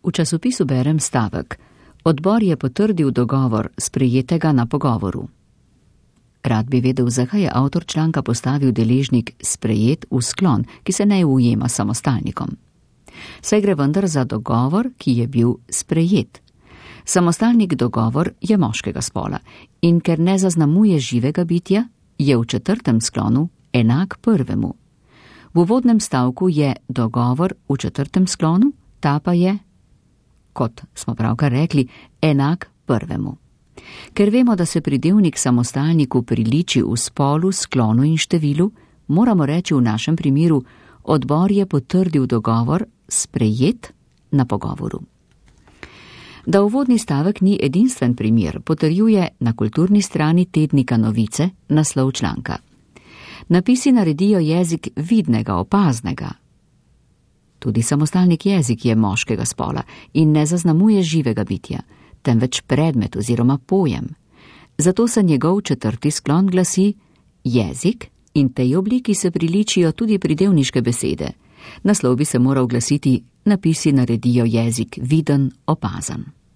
V časopisu berem stavek: odbor je potrdil dogovor sprejetega na pogovoru. Rad bi vedel, zakaj je avtor članka postavil deležnik sprejet v sklon, ki se ne ujema samostalnikom. Saj gre vendar za dogovor, ki je bil sprejet. Samostalnik dogovor je moškega spola in ker ne zaznamuje živega bitja, je v četrtem sklonu enak prvemu. V uvodnem stavku je dogovor v četrtem sklonu, ta pa je, kot smo pravkar rekli, enak prvemu. Ker vemo, da se pridevnik samostalniku priliči v spolu, sklonu in številu, moramo reči v našem primeru: odbor je potrdil dogovor sprejet na pogovoru. Da uvodni stavek ni edinstven primer, potrjuje na kulturni strani tednika Novice naslov članka. Napisi naredijo jezik vidnega, opaznega. Tudi samostalnik jezik je moškega spola in ne zaznamuje živega bitja, temveč predmet oziroma pojem. Zato se njegov četrti sklon glasi jezik in tej obliki se priličijo tudi pridevniške besede. Naslov bi se moral glasiti: napisi naredijo jezik viden, opazan.